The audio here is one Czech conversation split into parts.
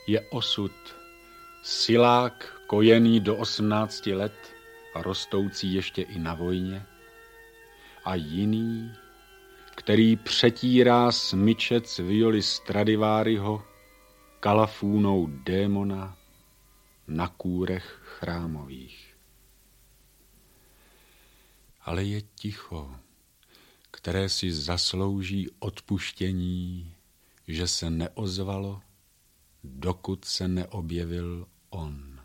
je osud silák kojený do 18 let a rostoucí ještě i na vojně, a jiný, který přetírá smyčec violy Stradiváriho kalafůnou démona na kůrech chrámových. Ale je ticho, které si zaslouží odpuštění, že se neozvalo, dokud se neobjevil on.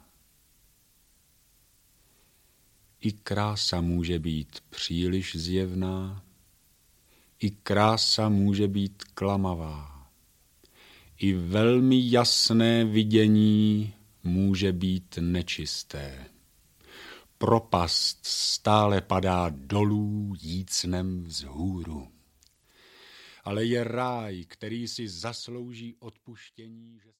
I krása může být příliš zjevná, i krása může být klamavá, i velmi jasné vidění může být nečisté. Propast stále padá dolů jícnem vzhůru. Ale je ráj, který si zaslouží odpuštění, že